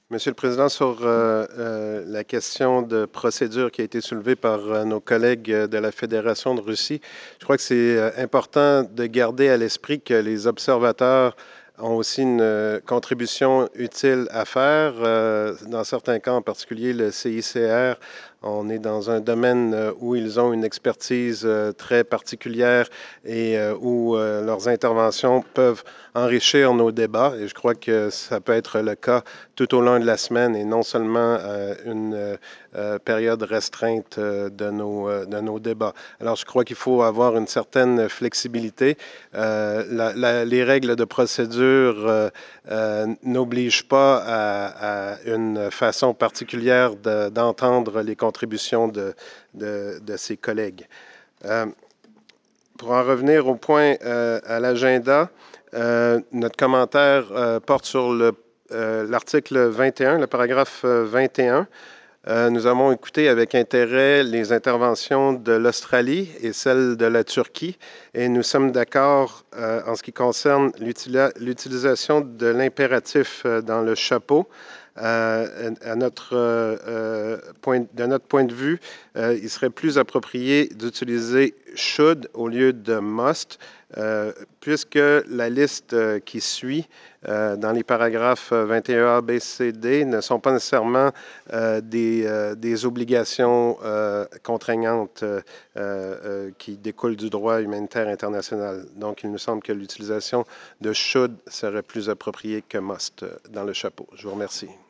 Monsieur le Président, sur la question de procédure qui a été soulevée par nos collègues de la Fédération de Russie, je crois que c'est important de garder à l'esprit que les observateurs ont aussi une contribution utile à faire. Dans certains cas, en particulier le CICR, on est dans un domaine où ils ont une expertise très particulière et où leurs interventions peuvent enrichir nos débats. Et je crois que ça peut être le cas tout au long de la semaine et non seulement une période restreinte de nos débats. Alors, je crois qu'il faut avoir une certaine flexibilité. Les règles de procédure n'obligent pas à une façon particulière d'entendre les contributions de ses collègues. Pour en revenir au point à l'agenda, notre commentaire porte sur l'article 21, le paragraphe 21. Nous avons écouté avec intérêt les interventions de l'Australie et celles de la Turquie et nous sommes d'accord en ce qui concerne l'utilisation de l'impératif dans le chapeau. De notre point de vue, il serait plus approprié d'utiliser should au lieu de must, puisque la liste qui suit dans les paragraphes 21A, B, C, D ne sont pas nécessairement des obligations contraignantes qui découlent du droit humanitaire international. Donc, il nous semble que l'utilisation de should serait plus appropriée que must dans le chapeau. Je vous remercie.